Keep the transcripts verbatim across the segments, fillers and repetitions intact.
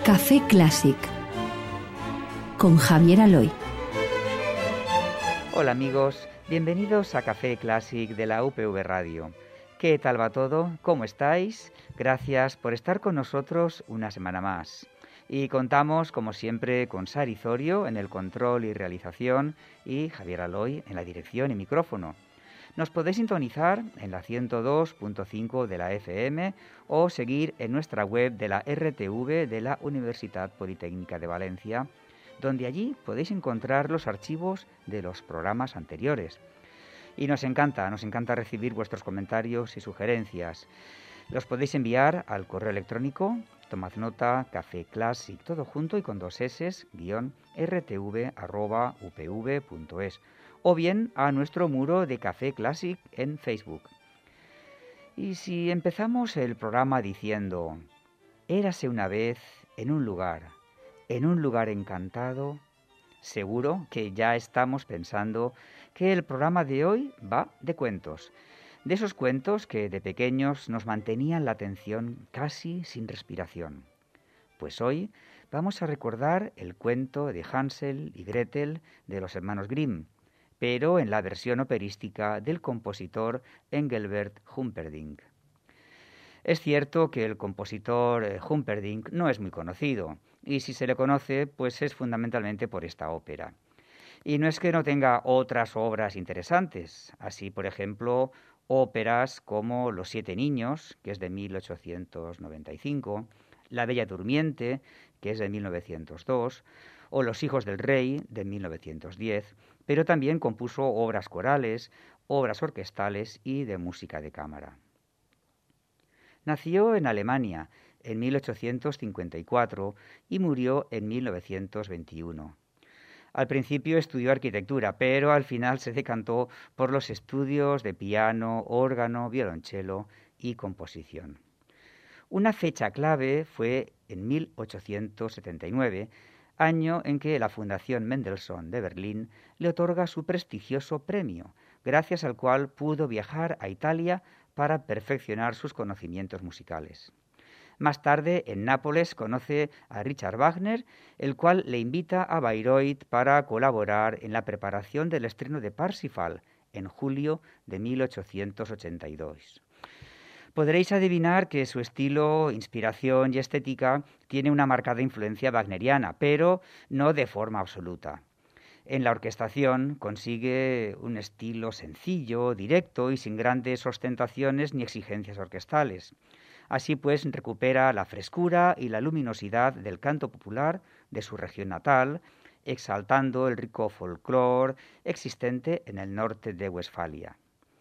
Café Clásic con Javier Aloy. Hola amigos, bienvenidos a Café Clásic de la U P V Radio. ¿Qué tal va todo? ¿Cómo estáis? Gracias por estar con nosotros una semana más. Y contamos, como siempre, con Sari Zorio en el control y realización y Javier Aloy en la dirección y micrófono. Nos podéis sintonizar en la ciento dos punto cinco de la F M o seguir en nuestra web de la R T V de la Universidad Politécnica de Valencia, donde allí podéis encontrar los archivos de los programas anteriores. Y nos encanta, nos encanta recibir vuestros comentarios y sugerencias. Los podéis enviar al correo electrónico, tomad nota, cafeclassic, todo junto y con dos s, guión, rtv arroba upv.es, o bien a nuestro muro de Café Clásic en Facebook. Y si empezamos el programa diciendo, érase una vez en un lugar, en un lugar encantado, seguro que ya estamos pensando que el programa de hoy va de cuentos. De esos cuentos que de pequeños nos mantenían la atención casi sin respiración. Pues hoy vamos a recordar el cuento de Hansel y Gretel de los hermanos Grimm, pero en la versión operística del compositor Engelbert Humperdinck. Es cierto que el compositor Humperdinck no es muy conocido, y si se le conoce, pues es fundamentalmente por esta ópera. Y no es que no tenga otras obras interesantes, así por ejemplo óperas como Los siete niños, que es de mil ochocientos noventa y cinco, La bella durmiente, que es de mil novecientos dos, o Los hijos del rey, de mil novecientos diez, pero también compuso obras corales, obras orquestales y de música de cámara. Nació en Alemania en mil ochocientos cincuenta y cuatro y murió en mil novecientos veintiuno. Al principio estudió arquitectura, pero al final se decantó por los estudios de piano, órgano, violonchelo y composición. Una fecha clave fue en mil ochocientos setenta y nueve, año en que la Fundación Mendelssohn de Berlín le otorga su prestigioso premio, gracias al cual pudo viajar a Italia para perfeccionar sus conocimientos musicales. Más tarde, en Nápoles, conoce a Richard Wagner, el cual le invita a Bayreuth para colaborar en la preparación del estreno de Parsifal en julio de mil ochocientos ochenta y dos. Podréis adivinar que su estilo, inspiración y estética tiene una marcada influencia wagneriana, pero no de forma absoluta. En la orquestación consigue un estilo sencillo, directo y sin grandes ostentaciones ni exigencias orquestales. Así pues, recupera la frescura y la luminosidad del canto popular de su región natal, exaltando el rico folclore existente en el norte de Westfalia.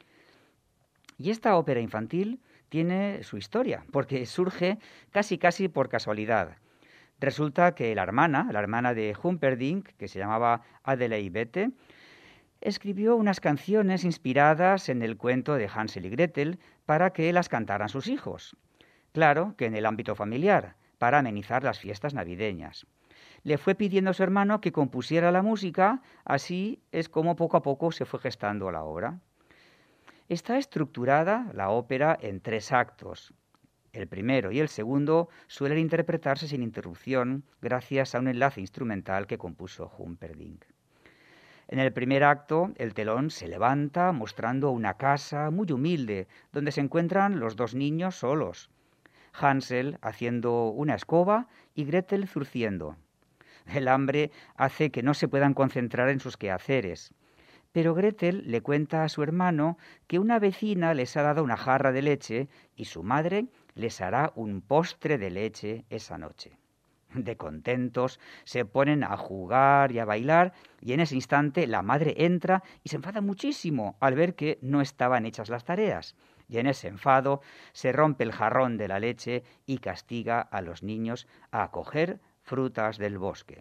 Y esta ópera infantil tiene su historia, porque surge casi casi por casualidad. Resulta que la hermana, la hermana de Humperdinck, que se llamaba Adelaide Bette, escribió unas canciones inspiradas en el cuento de Hansel y Gretel para que las cantaran sus hijos. Claro que en el ámbito familiar, para amenizar las fiestas navideñas. Le fue pidiendo a su hermano que compusiera la música, así es como poco a poco se fue gestando la obra. Está estructurada la ópera en tres actos. El primero y el segundo suelen interpretarse sin interrupción gracias a un enlace instrumental que compuso Humperdinck. En el primer acto, el telón se levanta mostrando una casa muy humilde donde se encuentran los dos niños solos. Hansel haciendo una escoba y Gretel zurciendo. El hambre hace que no se puedan concentrar en sus quehaceres. Pero Gretel le cuenta a su hermano que una vecina les ha dado una jarra de leche y su madre les hará un postre de leche esa noche. De contentos se ponen a jugar y a bailar y en ese instante la madre entra y se enfada muchísimo al ver que no estaban hechas las tareas. Y en ese enfado se rompe el jarrón de la leche y castiga a los niños a coger frutas del bosque.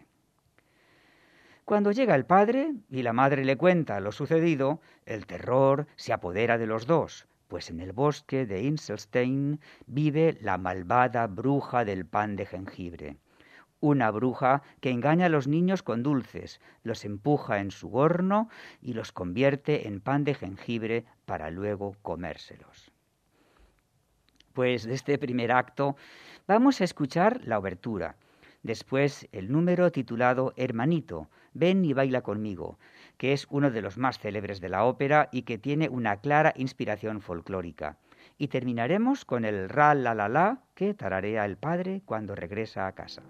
Cuando llega el padre y la madre le cuenta lo sucedido, el terror se apodera de los dos, pues en el bosque de Inselstein vive la malvada bruja del pan de jengibre. Una bruja que engaña a los niños con dulces, los empuja en su horno y los convierte en pan de jengibre para luego comérselos. Pues de este primer acto vamos a escuchar la obertura, Después el número titulado Hermanito, ven y baila conmigo, que es uno de los más célebres de la ópera y que tiene una clara inspiración folclórica. Y terminaremos con el ra la la la que tararea el padre cuando regresa a casa.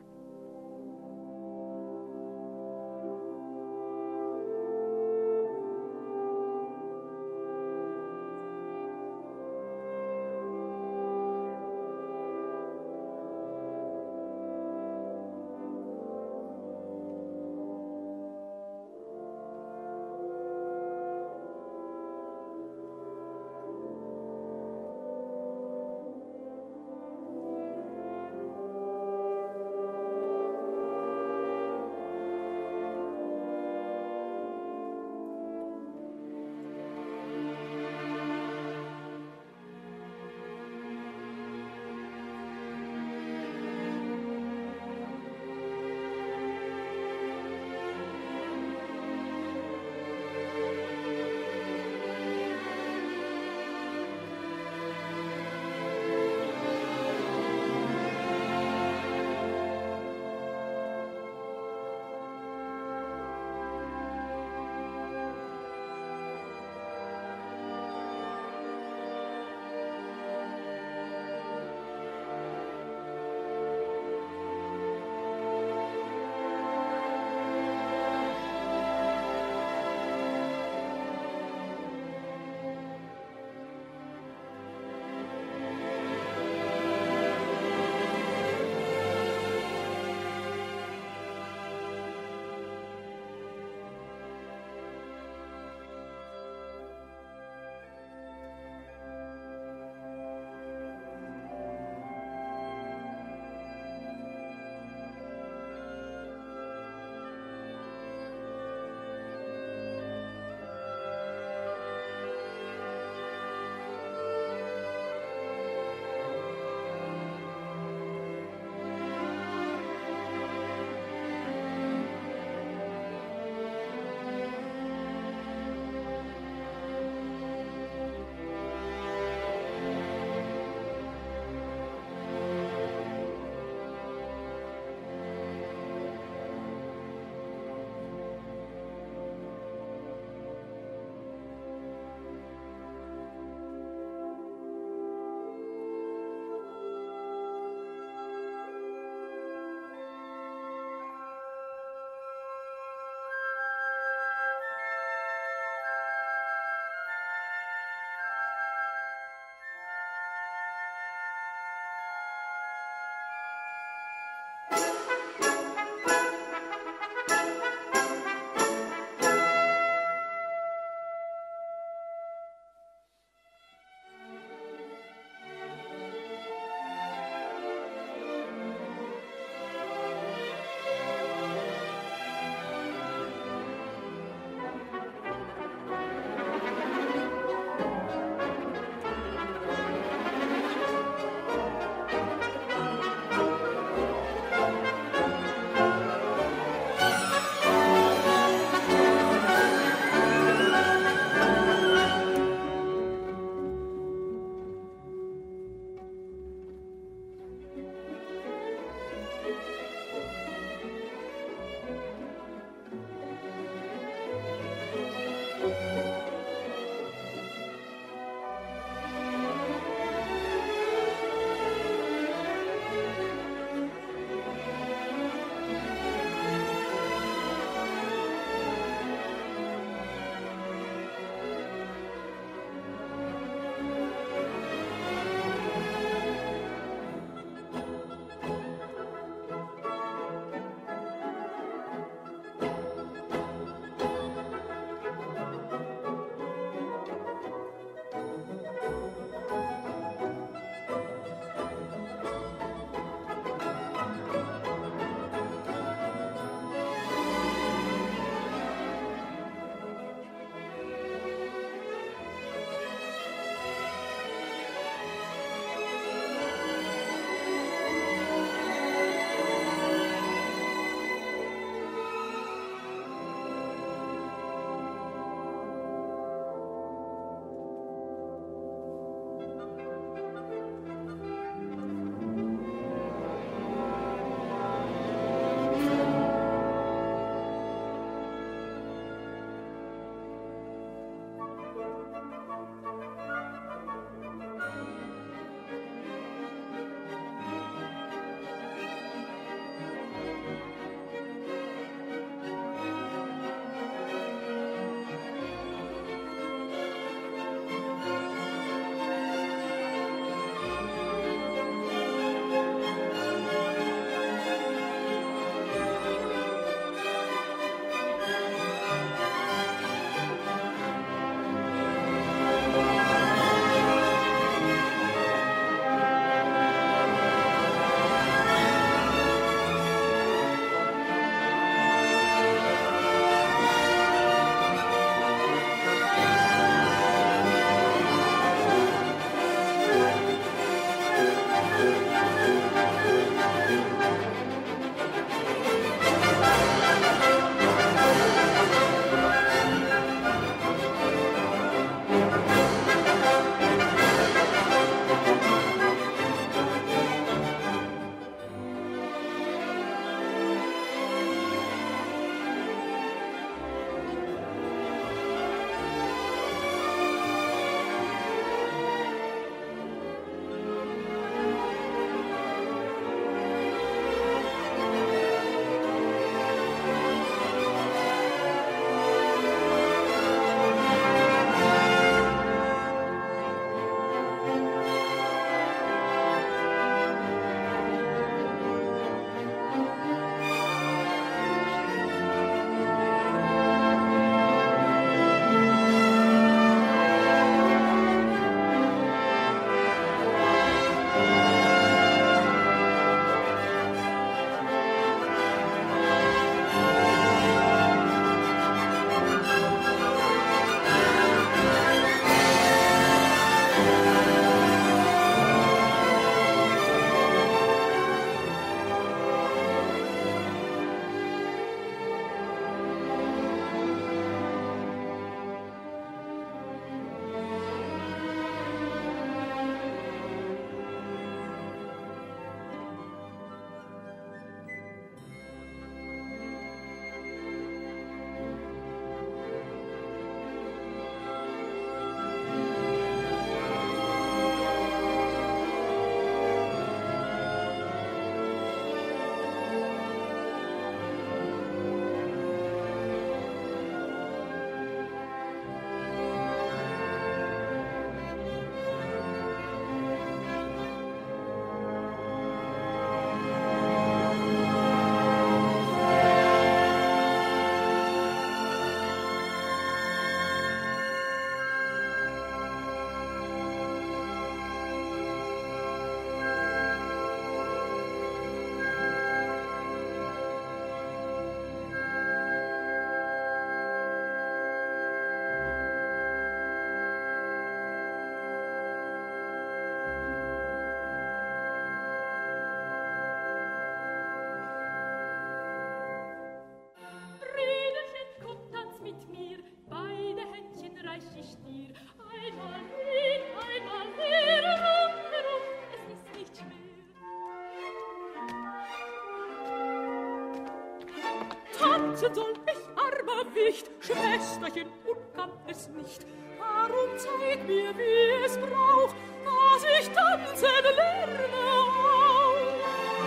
tanzen soll, ich armer Wicht, Schwesterchen, und kann es nicht. Darum zeig mir, wie es braucht, dass ich tanzen lerne auch.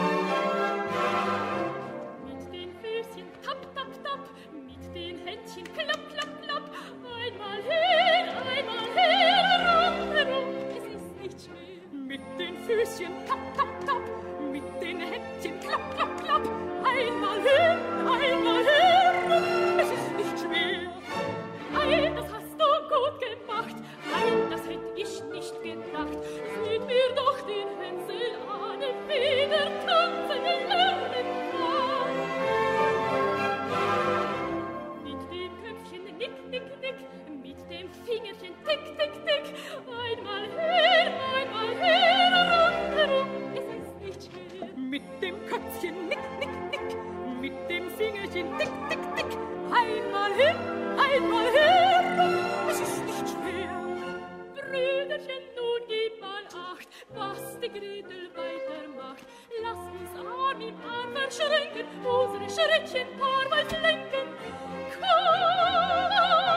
Mit den Füßchen tapp, tapp, tapp, mit den Händchen klapp, klapp, klapp, einmal hin, einmal her, herum, herum, es ist nicht schwer. Mit den Füßchen tapp, tapp, tapp, mit den Händchen klapp, klapp, klapp, einmal hin, einmal her, herum, es ist nicht schwer. Ei, das hast du gut gemacht, ei, das hätt ich nicht gedacht. Seht mir doch den Hänsel an, wie der tanzen lernen kann. Mit dem Köpfchen nick, nick, nick, mit dem Fingerchen tick, tick, tick, einmal her, einmal her, herum, herum, es ist nicht schwer. Mit dem Köpfchen nick, nick, nick, mit dem Fingerchen tick, tick, tick, einmal hin, einmal her, es ist nicht schwer. Brüderchen, nun gib mal acht, was die Gretel weitermacht. Lass uns Arm im Arm verschränken, unsere Schrittchen paarweise lenken. Komm!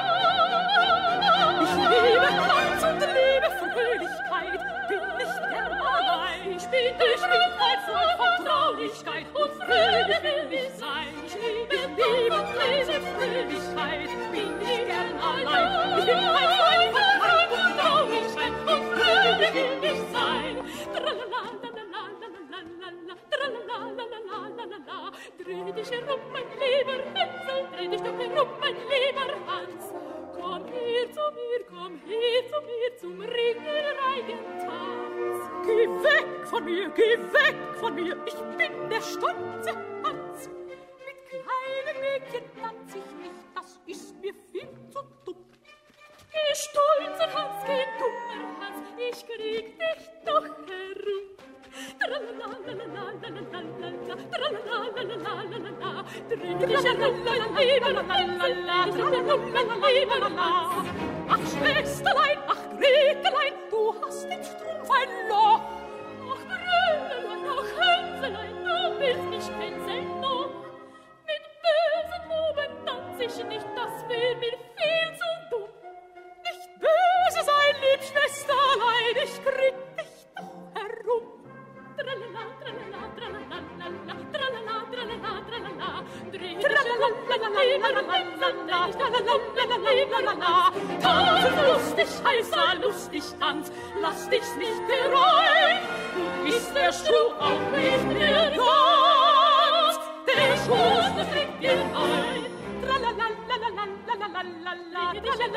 Ich liebe Tanz und liebe Fröhlichkeit, bin nicht gern allein. Ich bin durch Schwierigkeit voll Vertraulichkeit und fröhlich will ich sein. Ich liebe, liebe und lese Fröhlichkeit, bin nicht gern allein. Ich bin ein Freund von Leib und Traurigkeit und fröhlich will ich sein. Tralala, tralala, dreh dich herum, mein lieber Hänsel, dreh dich doch herum, mein lieber Hans. Komm her zu mir, komm her zu mir, zum Ringelreigentanz. Geh weg von mir, geh weg von mir, ich bin der stolze Hans. Mit kleinen Mädchen tanz ich nicht, das ist mir viel zu dumm. Geh stolzer Hans, geh dummer Hans, ich krieg dich doch herum. Tralala, tralala, dreh dich herum, ach Schwesterlein, ach Gretelein, du hast im Strumpf ein Loch. Ach Brüderlein, ach Hänselein, du willst mich hänseln noch. Mit bösen Buben tanz ich nicht, das wär mir viel zu dumm. Nicht böse sein, lieb Schwesterlein, ich krieg dich doch herum. Tralala, tralala, tralala, tralala, tralala, tralala, dreh dich herum, tanz lustig, heißer, lustig, tanz, lass dich's nicht bereuen, du bist der Schuh auch nicht mehr ganz, der Schuh, das trägt dir ein. Tralala, tralala, tralala,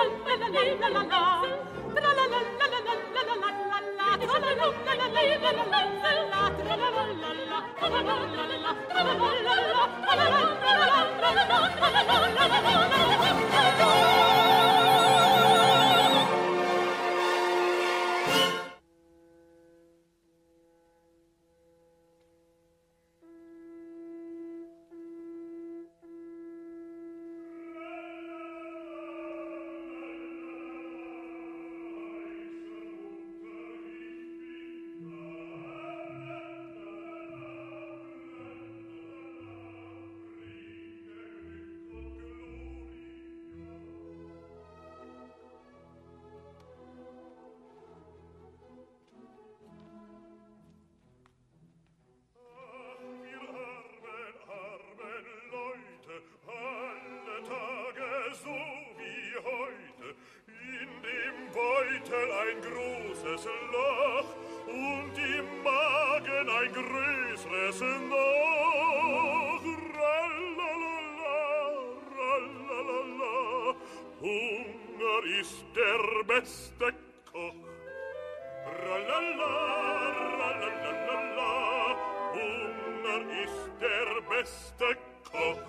ein großes Loch und im Magen ein größeres noch. Rallalala, rallalala, Hunger ist der beste Koch. Ralala, rallalala, Hunger ist der beste Koch.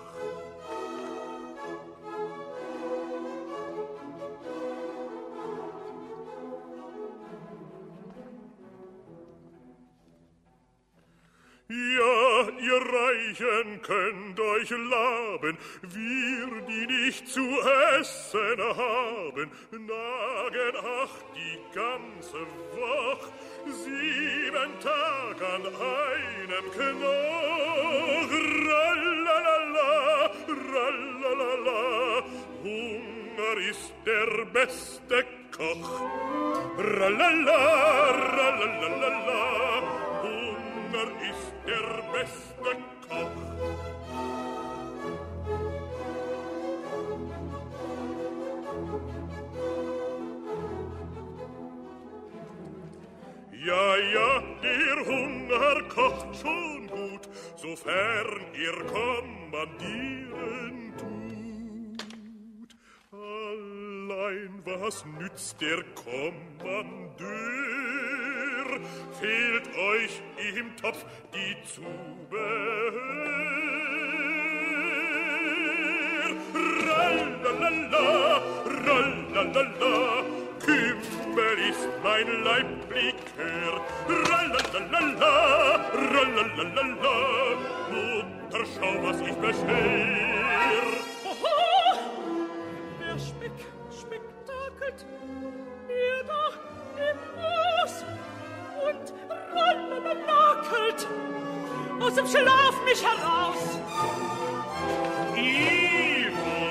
Ja, ihr Reichen könnt euch laben, wir, die nicht zu essen haben, nagen ach die ganze Woche, sieben Tag an einem Knoch. Rallalala, Ralalala, Hunger ist der beste Koch. Ralala, ralalala, Hunger ist der beste Koch. Ja, ja, der Hunger kocht schon gut, sofern er kommandieren tut. Allein was nützt der Kommandeur? Fehlt euch im Topf die Zubehör? Rallalala, rallalala, Kümmel ist mein Leiblikör. Rallalala, rallalala, Mutter, schau, was ich beschwer. Oho, der Speck spektakelt mir da im Haus und rallalakelt aus dem Schlaf mich heraus. Ivo,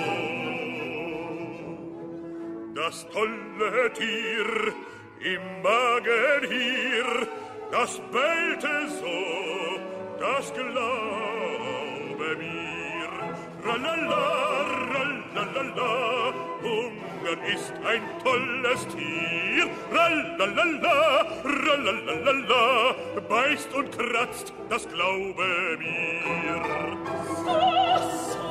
das tolle Tier im Magen hier, das bellte so, das glaube mir. Ralala, ralala, Hunger ist ein tolles Tier. Ralala, ralala, beißt und kratzt, das glaube mir. So, so,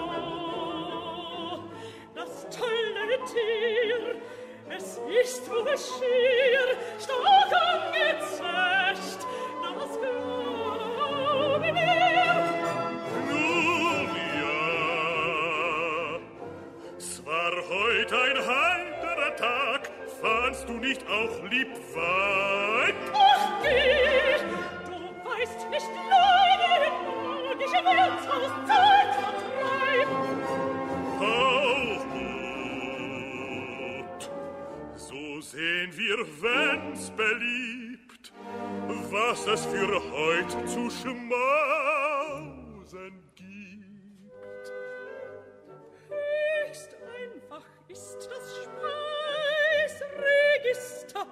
das tolle Tier, es ist wohl schier stark angezäscht, das glaube mir. Nun ja, es war heut ein heiterer Tag, fandst du nicht auch lieb Wein? Ach, geh, du weißt nicht leider, magische Wirtshaus Zeit vertreibt. Auch gut, so sehen wir, wenn's beliebt, was es für heut zu schmausen gibt. Höchst einfach ist das Speisregister.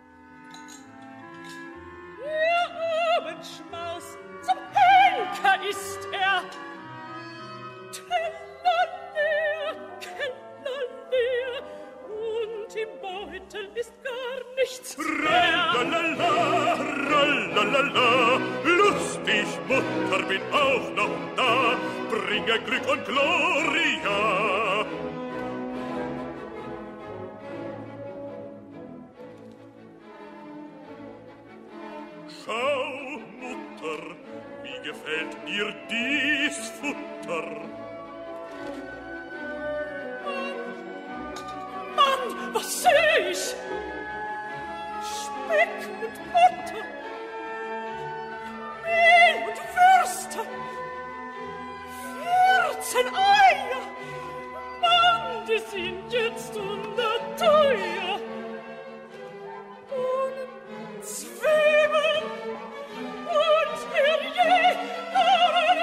Der Abendschmaus zum Henker ist er. Teller leer, Keller leer, und im Beutel ist gar nichts mehr. Ralala, ralala, lustig, Mutter, bin auch noch da, bringe Glück und Gloria. Schau, Mutter, wie gefällt dir dies Futter? Mann, was seh ich? Speck und Butter, Mehl und Würste, vierzehn Eier. Mann, die sind jetzt unterteuer. Bohnen, Zwiebeln und herrje, Karren,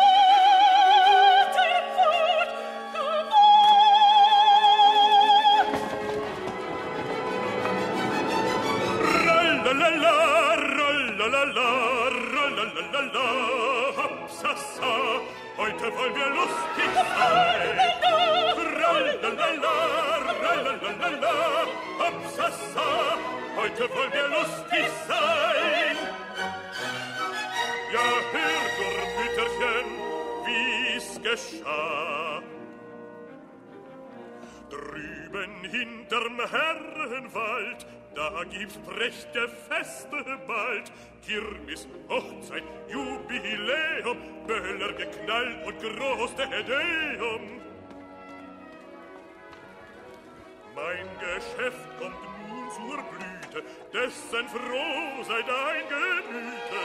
Waterfurt, Kavat. Ralala, ralala, ralala, hopsasa, heute wollen wir lustig sein. Ralala, ralala, hopsasa, heute wollen wir lustig sein. Ja, hör nur, Mütterchen, wie's geschah. Drüben hinterm Herrenwald, da gibt's prächtige Feste bald. Kirmes, Hochzeit, Jubiläum, Böller geknallt und groß der Deum. Mein Geschäft kommt nun zur Blüte, dessen froh sei dein Gemüte.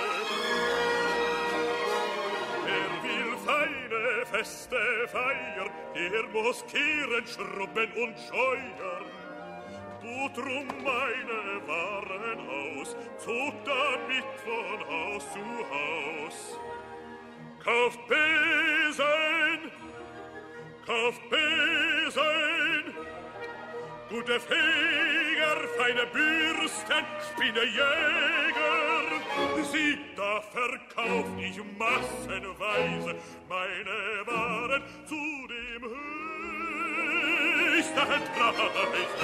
Wer will feine Feste feiern, der muss kehren, schrubben und scheuern. Du drum meine Waren aus, zog damit von Haus zu Haus. Kauft Besen, auf B sein. Gute Feger, feine Bürsten, Spinnejäger, sieh, da verkauf ich massenweise meine Waren zu dem höchsten Preis.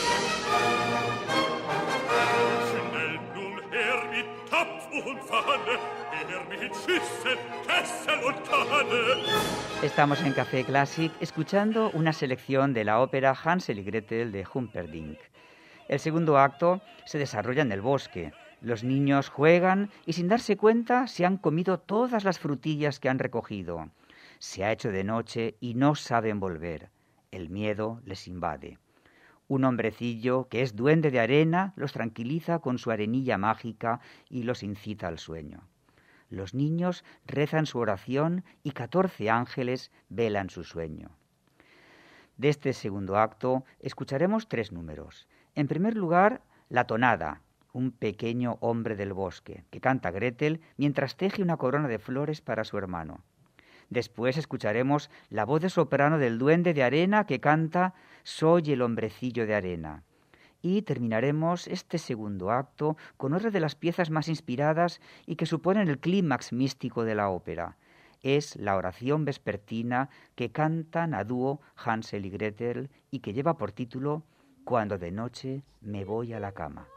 Schnell nun her mit Topf und Pfanne, her mit Schüssel, Kessel und Kanne. Estamos en Café Classic escuchando una selección de la ópera Hansel y Gretel de Humperdinck. El segundo acto se desarrolla en el bosque. Los niños juegan y sin darse cuenta se han comido todas las frutillas que han recogido. Se ha hecho de noche y no saben volver. El miedo les invade. Un hombrecillo que es duende de arena los tranquiliza con su arenilla mágica y los incita al sueño. Los niños rezan su oración y catorce ángeles velan su sueño. De este segundo acto escucharemos tres números. En primer lugar, la tonada, un pequeño hombre del bosque, que canta Gretel mientras teje una corona de flores para su hermano. Después escucharemos la voz de soprano del duende de arena que canta Soy el hombrecillo de arena. Y terminaremos este segundo acto con otra de las piezas más inspiradas y que suponen el clímax místico de la ópera. Es la oración vespertina que cantan a dúo Hansel y Gretel y que lleva por título Cuando de noche me voy a la cama.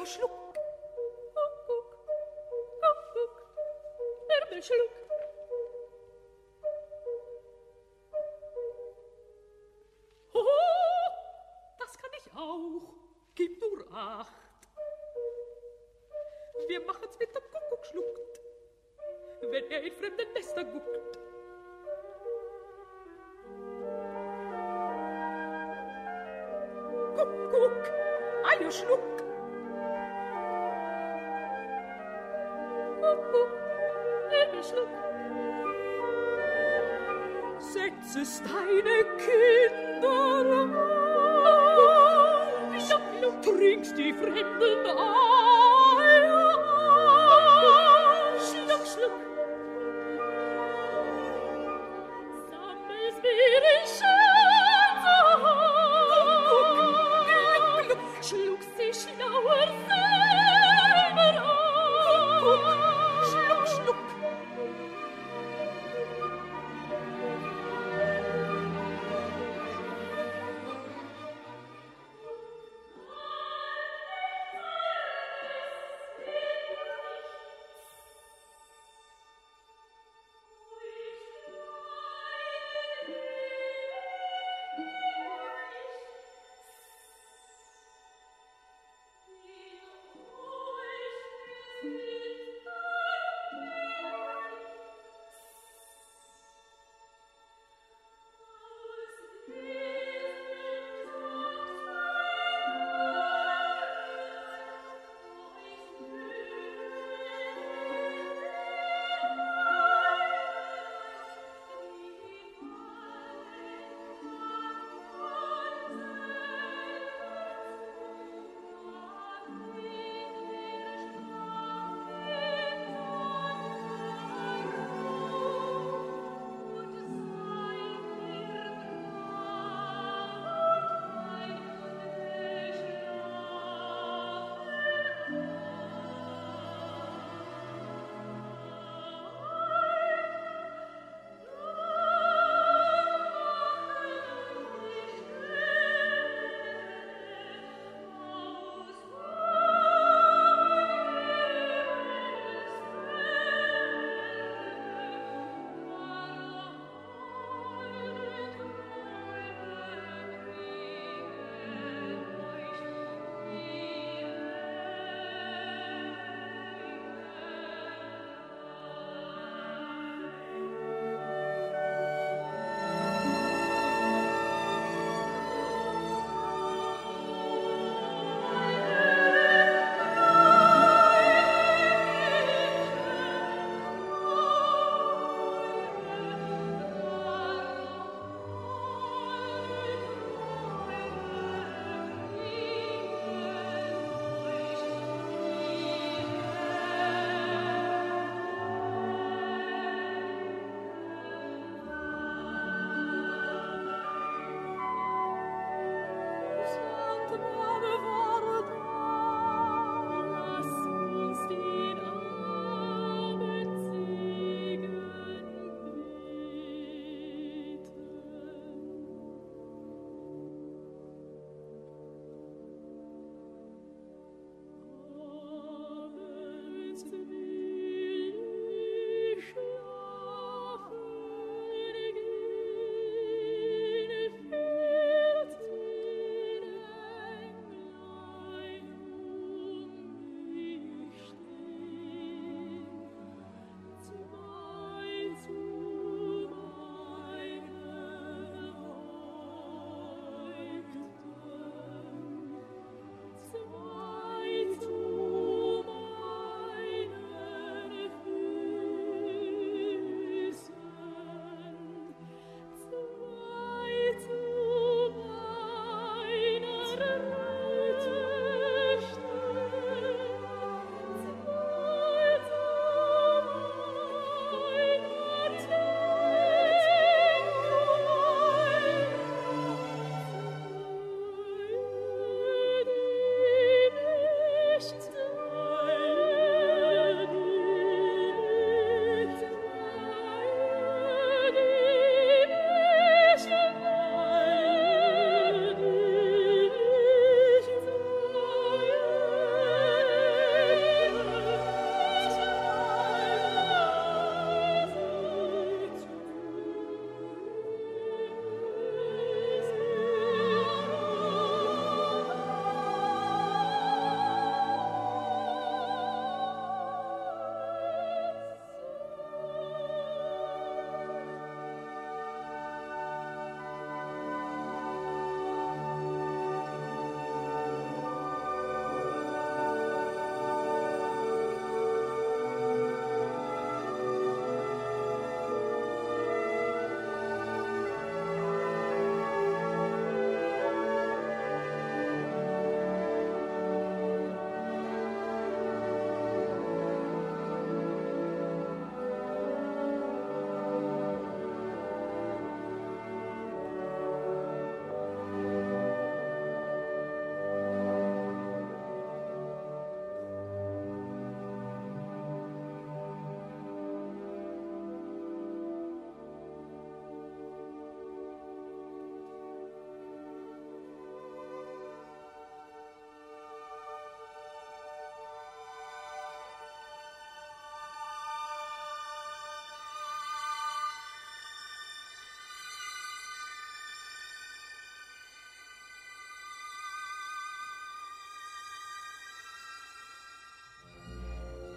Eier schluck. Kuckuck, Kuckuck, Ärmel schluck. Oh, das kann ich auch. Gib nur Acht. Wir machen's mit dem Kuckuck schluckt, wenn er in fremden Nester guckt. Kuckuck, Eier schluck. Kuckuck, Ärmel schluck. Setz es deine Kinder an, schluck, trinkst die fremden Eier an, schluck, schluck. Sammelst mir in Schätze an, schluckst sie schlauer selber an, schluck, schluck.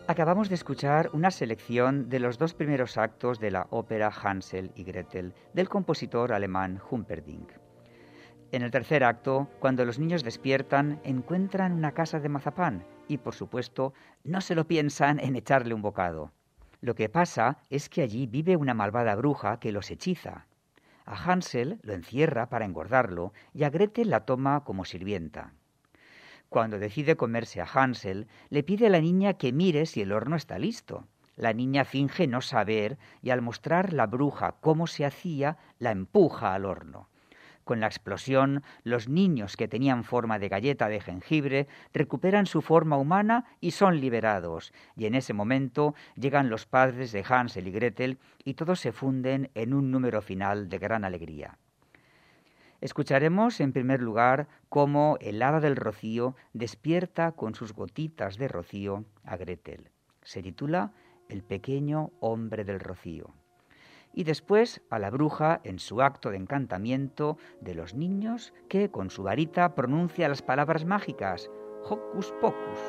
Acabamos de escuchar una selección de los dos primeros actos de la ópera Hansel y Gretel del compositor alemán Humperdinck. En el tercer acto, cuando los niños despiertan, encuentran una casa de mazapán y, por supuesto, no se lo piensan en echarle un bocado. Lo que pasa es que allí vive una malvada bruja que los hechiza. A Hansel lo encierra para engordarlo y a Gretel la toma como sirvienta. Cuando decide comerse a Hansel, le pide a la niña que mire si el horno está listo. La niña finge no saber y al mostrar la bruja cómo se hacía, la empuja al horno. Con la explosión, los niños que tenían forma de galleta de jengibre recuperan su forma humana y son liberados. Y en ese momento llegan los padres de Hansel y Gretel y todos se funden en un número final de gran alegría. Escucharemos en primer lugar cómo el hada del rocío despierta con sus gotitas de rocío a Gretel. Se titula El pequeño hombre del rocío. Y después a la bruja en su acto de encantamiento de los niños que con su varita pronuncia las palabras mágicas Hocus Pocus.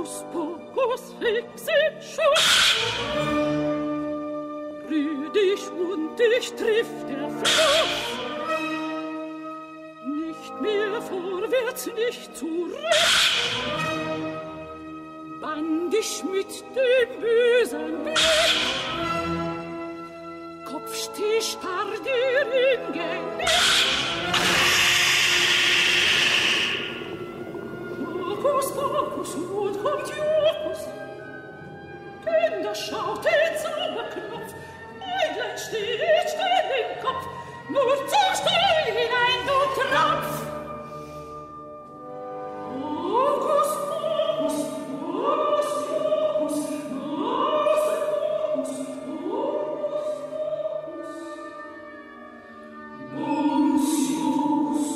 Hokus Pokus fixe Schuss. Rühr dich und dich trifft der Fluss. Nicht mehr vorwärts, nicht zurück. Bann dich mit dem bösen Blick. Kopfstich starr dir im Genick. Hokus Pokus, nun kommt Jokus. Denn da schaut den Zauberknopf. Eidlein steht still im Kopf. Nur zu still hinein, du Tropf. Hokus Pokus, Hokus Pokus, Hokus Pokus, Hokus Pokus.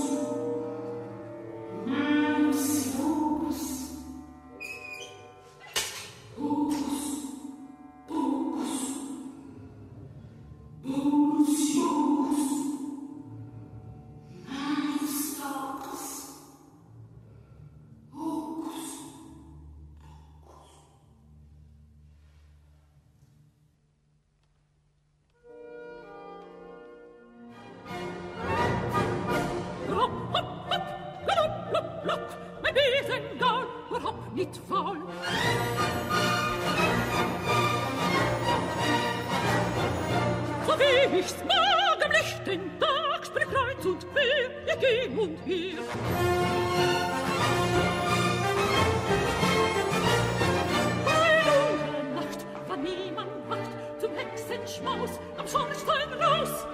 Mens Jokus. Hokus Pokus. Bonus Jokus. Mens Jokus. Hokus Pokus. Hopp, hopp, hopp, lopp, lopp, lopp, mein Besengal, hopp, nicht faul. So wie ich's mag am lichten Tag, sprich kreuz und quer, ich geh und her. Bei dunkler Nacht, wann niemand wacht, zum Hexenschmaus am Schornstein raus.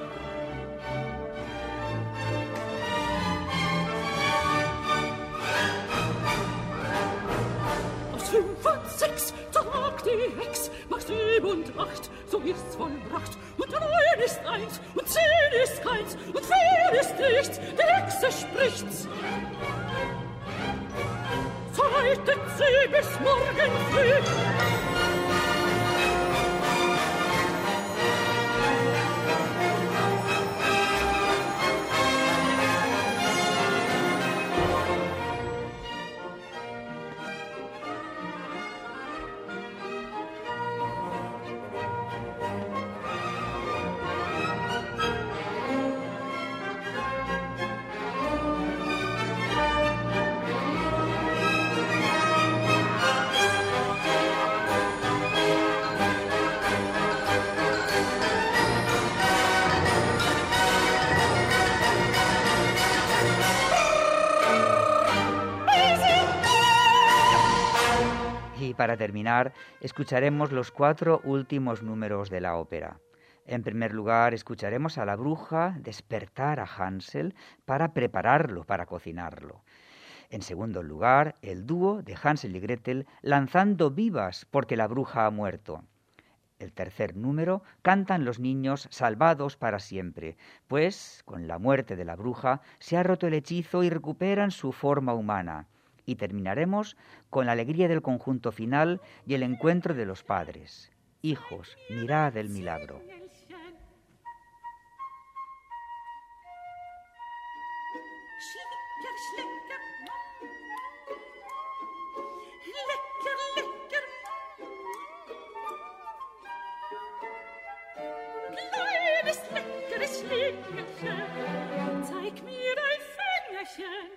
Aus fünf und sechs zerlag die Hex, mach sieben und acht, so ist's vollbracht. Und neun ist eins, und zehn ist keins, und vier ist nichts, die Hexe spricht's. Zeitet sie bis morgen früh. Y para terminar, escucharemos los cuatro últimos números de la ópera. En primer lugar, escucharemos a la bruja despertar a Hansel para prepararlo para cocinarlo. En segundo lugar, el dúo de Hansel y Gretel lanzando vivas porque la bruja ha muerto. El tercer número cantan los niños salvados para siempre, pues con la muerte de la bruja se ha roto el hechizo y recuperan su forma humana. Y terminaremos con la alegría del conjunto final y el encuentro de los padres. Hijos, mirad el milagro. Zeig mir dein Fingerchen.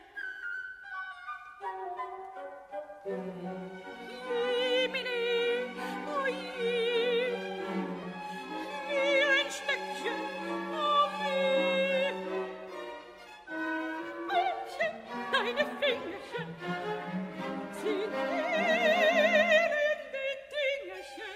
Jemine, oh je, wie ein Schnäckchen, oh weh. Mädchen, deine Fingerchen sind elende Dingerchen.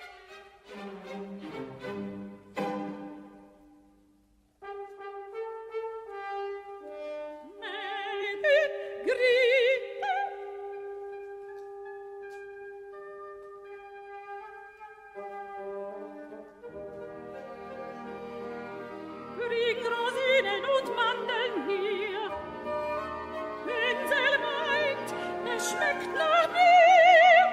Bring Rosinen und Mandeln hier. Hänsel meint, es schmeckt nach mir.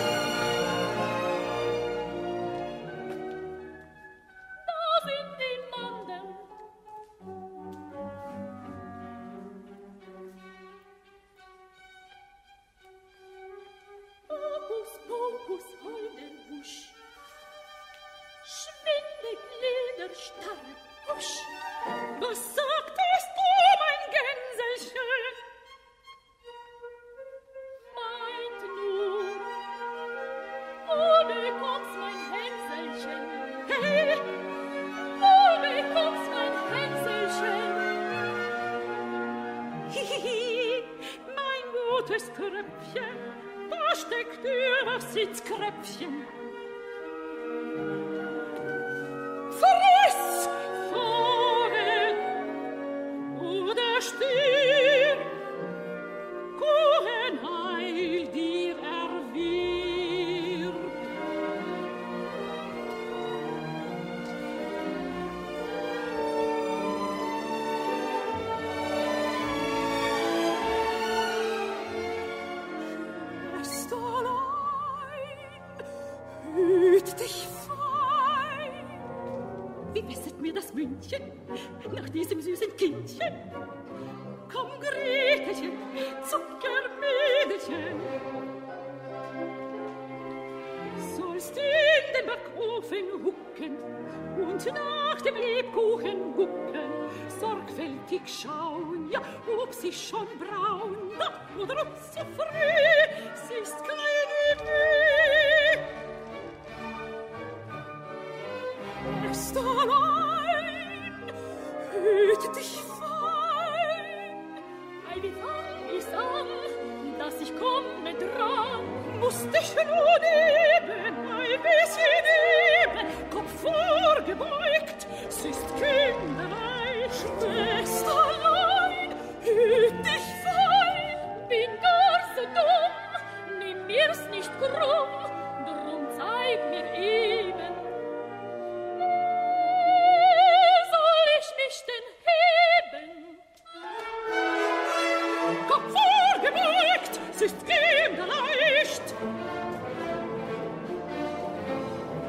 Da sind die erstarre. Husch, was sagtest du, mein Gänselchen? Meint nur, wo bekommst mein Hänselchen? Hey, wo bekommst mein Hänselchen? Hihihi, mein gutes Kröpfchen, da steckt dir das Sitzkröpfchen. Friss, Vogel, oder stirb, Kuchen heil dir erwirb. Schwesterlein, hüt dich fein. Wie wässert mir das Mündchen nach diesem süßen Kindchen? Komm, Gretelchen, Zuckermädelchen. Sollst in den Backofen hucken und nach dem Lebkuchen gucken, sorgfältig schauen, ja, ob sie schon braun, na, oder ob sie früh, sie ist keine Mühe. Schwesterlein, hüt dich fein. Ei, wie fang ich's an, dass ich komme dran, musst dich nur neben, ein bisschen neben, Kopf vorgebeugt, s ist Kinderei. Schwesterlein, hüt dich fein. Bin gar so dumm, nimm mir's nicht krumm, drum zeig mir eben, denn heben. Kopf vorgebeugt, s ist kinderleicht.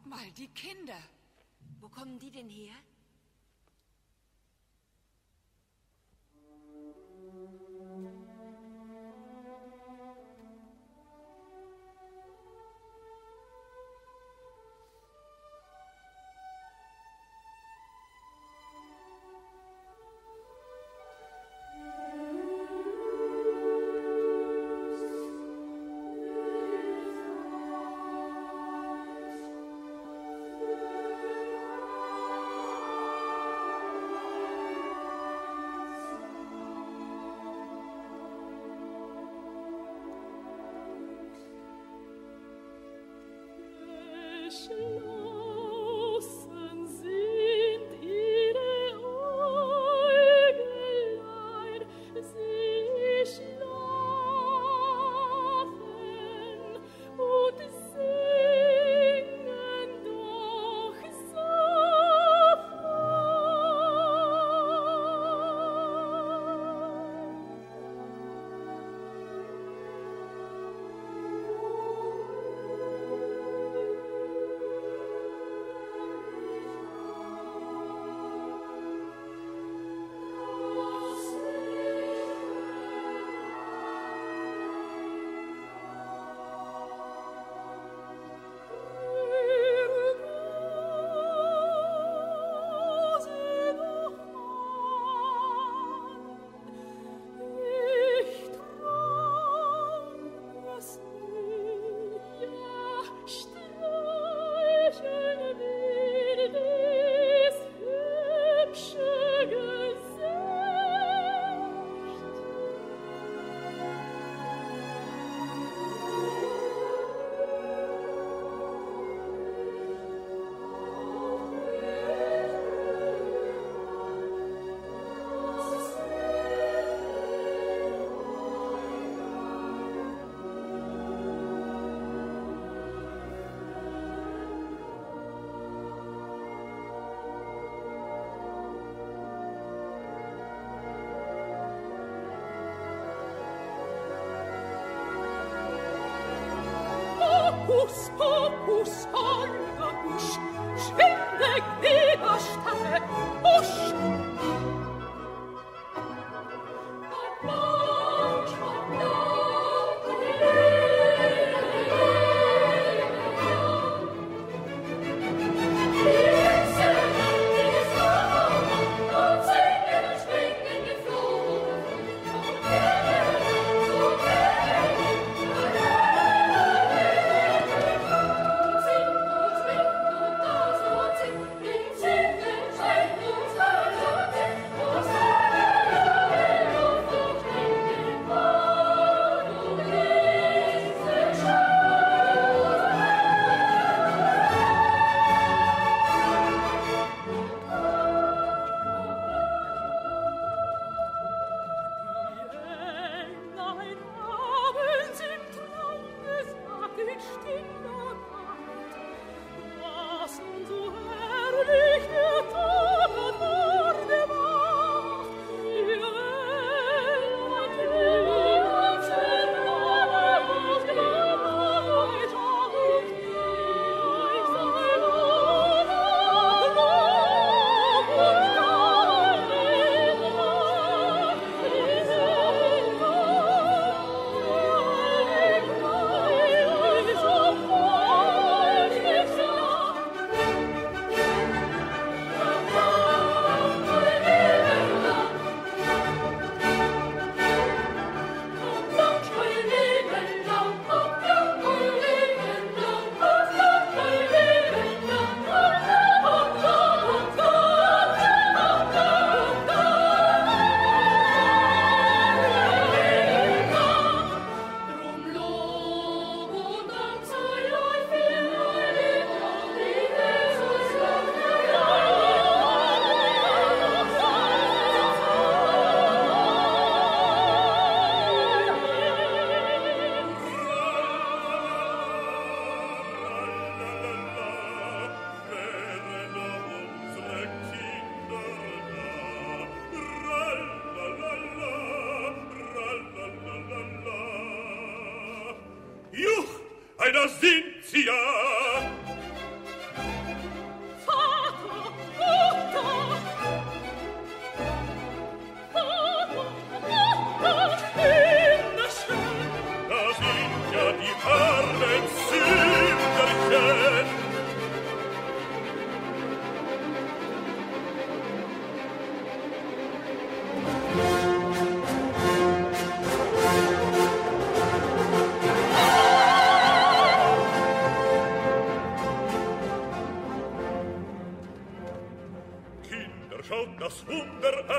mal, die Kinder. Wo kommen die denn her? Hocus pocus, Olga, husch, schwinde Gliederstange, husch! Da sind sie ja!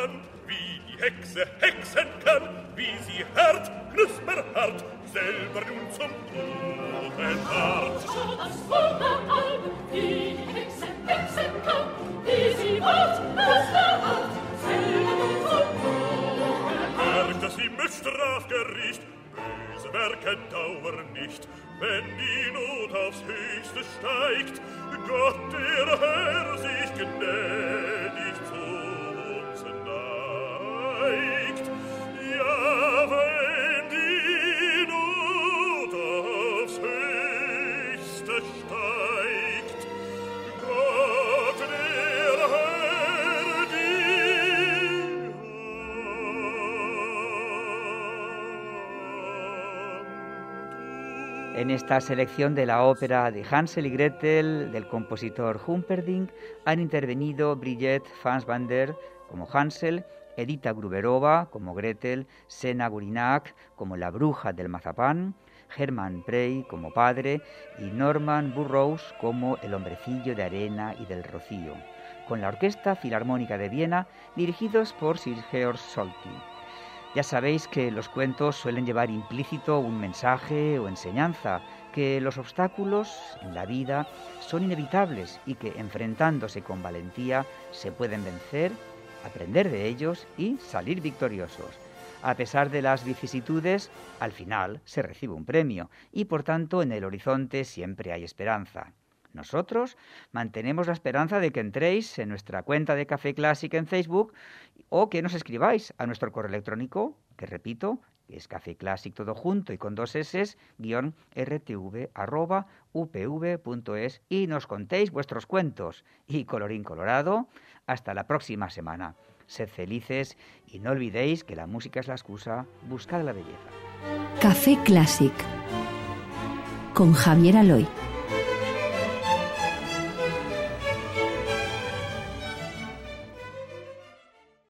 kann, wie die Hexe hexen kann, wie sie hart, knusperhart, selber nun zum Kuchen hart. Schon das Wunderall, wie die Hexe hexen kann, wie sie hart, knusperhart, selber nun zum Kuchen hart. Merkt das im Strafgericht, böse Werke dauern nicht, wenn die Not aufs Höchste steigt, Gott der Herr sich gnädig zu uns neigt. Ja, wenn die Not aufs Höchste steigt, Gott der Herr die En esta selección de la ópera de Hansel y Gretel del compositor Humperdinck han intervenido Brigitte Fassbaender como Hansel, Edita Gruberova como Gretel, Sena Gurinac como la bruja del mazapán, Hermann Prey como padre y Norman Burroughs como el hombrecillo de arena y del rocío, con la Orquesta Filarmónica de Viena dirigidos por Sir Georg Solti. Ya sabéis que los cuentos suelen llevar implícito un mensaje o enseñanza, que los obstáculos en la vida son inevitables y que enfrentándose con valentía se pueden vencer, aprender de ellos y salir victoriosos. A pesar de las vicisitudes, al final se recibe un premio y por tanto en el horizonte siempre hay esperanza. Nosotros mantenemos la esperanza de que entréis en nuestra cuenta de Café Clásica en Facebook o que nos escribáis a nuestro correo electrónico, que repito, es Café Clásico todo junto y con dos S, guión rtv arroba upv.es y nos contéis vuestros cuentos. Y colorín colorado, hasta la próxima semana. Sed felices y no olvidéis que la música es la excusa, buscad la belleza. Café Clásic con Javier Aloy.